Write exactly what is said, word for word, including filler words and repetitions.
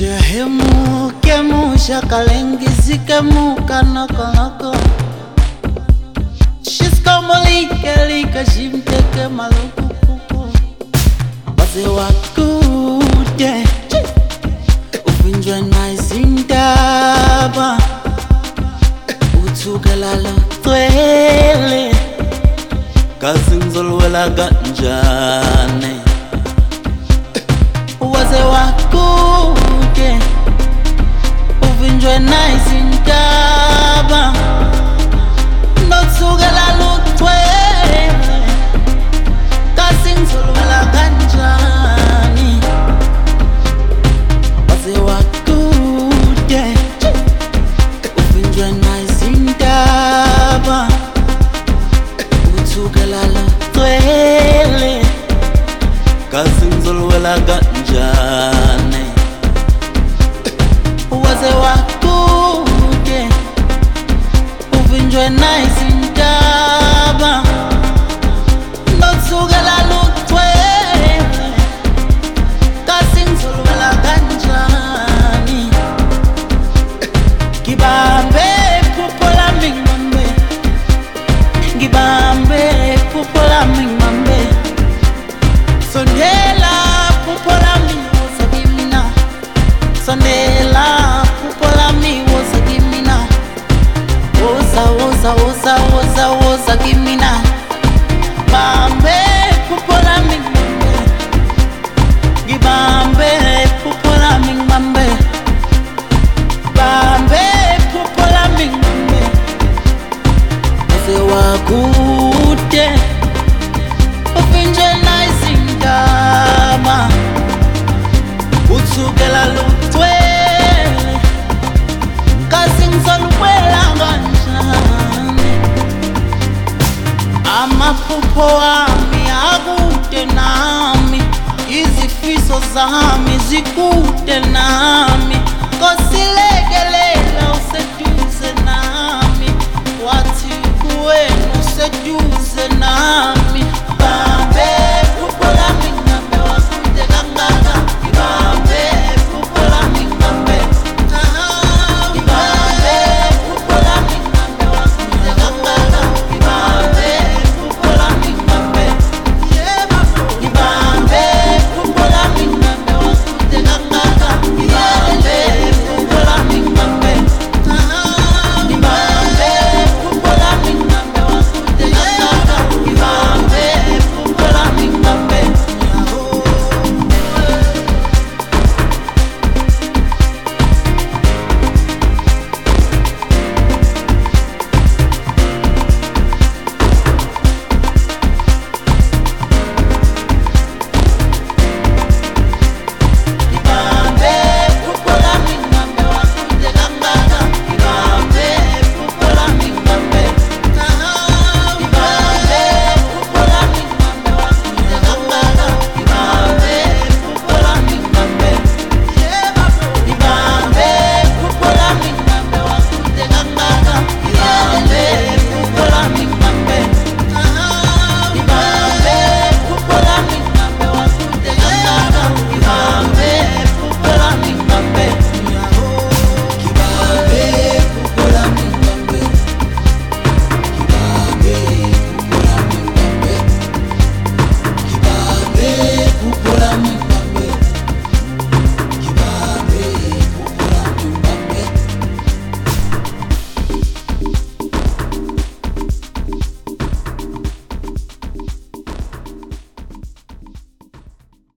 Shehemu kemu shakalengi zikemu kanakonoko Shiskomolike lika shimteke malukukuku Waze wakude Ufinjwe na izindaba Utukela lutwele Kazinzolwela ganjane Waze wakude Ufinjwe na izindaba Utukela lutwele Kazinzolwela ganjane Waze wakude Ufinjwe na izindaba Utukela lutwele Kazinzolwela ganjane Waze wakude Ufinjwe na izindaba Utukela lutwele Kazinzolwela ganjane Gibambe pupola mingmambe Gibambe pupola mingmambe Sondela pupola mi woza gimina Sondela pupola mi woza gimina Woza woza woza woza woza gimina Bambe pupola mingmambe Gibambe pupola mingmambe Bambe pupola mingmambe Waze wakude Ufinjwe na izindaba Utukela lutwele Kazinzolwela ganjane Amaphupho ami akude nami Izifiso zami zikude nami Kosilekelela useduze nami Wathi kuwena useduze